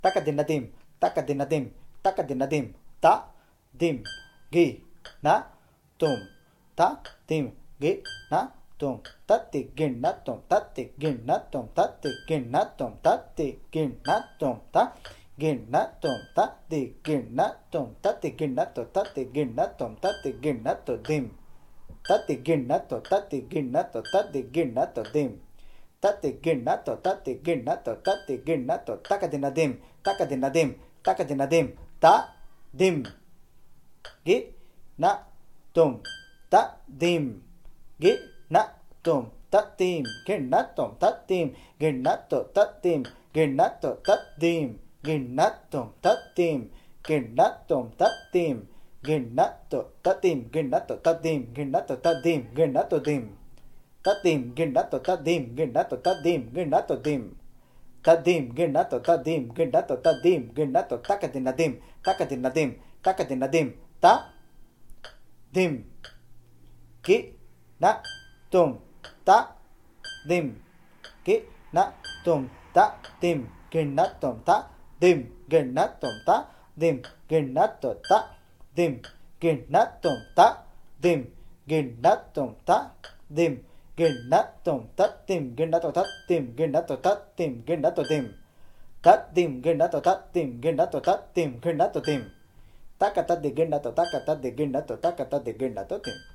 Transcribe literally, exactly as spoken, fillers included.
takadinadim, takadinadim, takadinadim, ta, dim, gi, na, tum, ta, dim, gi, na, tum, tatti, gin, na, tum, tatti, gin, na, tum, tatti, gin, na, tum, tatti, gin, na, tum, ta, gin, na, tum, tatti, gin, na, tum, tatti, gin, na, tum, tatti, gin, na, tum, tatti, gin, na, tum, dim, tatti, gin, na, tum, tatti, gin, na, tum, tatti, gin, na, tum, dim, tatti, gin, na, tum, tatti, gin, na, tum, tatti, gin, na, tum, takadinadim, takadinadim, takadinadim, ta, dim, gi, na, tum, ta, dim, gi, na, tum, ta, dim, gin, na, tum, ta, dim, gin, na, tum, ta, dim, gin, na, tum, ta, dim, gin, na, tum, ta, dim, gin, na, tum, ta, dim, gin, na, tum, ta, dim, gin, na, tum, ta, dim, gin, na, tum, ta, dim, gin, na, tum, dim, ta, dim, gin, na, tum, ta, dim, gin, na, tum, ta, dim, gin, na, tum, dim, ta, dim, gin, na, tum, ta, dim, gin, na, tum, ta, dim, gin, na, tum, takadinadim, takadinadim, takadinadim, ta, dim, gi, na, tum, ta, dim, gi, na, tum, ta, dim, gin, na, tum, ta, dim, gin, na, tum, ta, dim, gin, na, tum, ta, dim, gin, na, tum, ta, dim, gin, na, tum, ta, dim, gin, na, tum, ta, dim, gin, na, tum, ta, dim, gin, na, tum, ta, dim, gin, na, tum, dim, ta, dim, gin, na, tum, ta, dim, gin, na, tum, ta, dim, gin, na, tum, dim, takata, di, gin, na, tum, takata, di, gin, na, tum, takata, di, gin, na, tum, dim.